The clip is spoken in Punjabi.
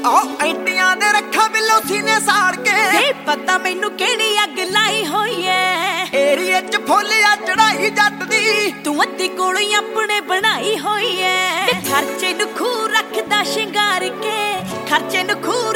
ਐਂਟੀਆਂ ਦੇ ਰੱਖਾਂ ਬਿੱਲੋ ਸੀਨੇ ਸਾੜ ਕੇ ਤੇ ਪਤਾ ਮੈਨੂੰ ਕਿਹੜੀ ਅੱਗ ਲਾਈ ਹੋਈ ਐ ਏਰੀਏ ਚ ਫੁੱਲ ਆ ਚੜਾਈ ਜੱਟ ਦੀ ਤੂੰ ਅੱਧੀ ਕੋਲੋਂ ਹੀ ਆਪਣੇ ਬਣਾਈ ਹੋਈ ਐ ਤੇ ਖਰਚੇ ਨੂੰ ਖੂ ਰੱਖਦਾ ਸ਼ਿੰਗਾਰ ਕੇ ਖਰਚੇ ਨੂੰ ਖੂ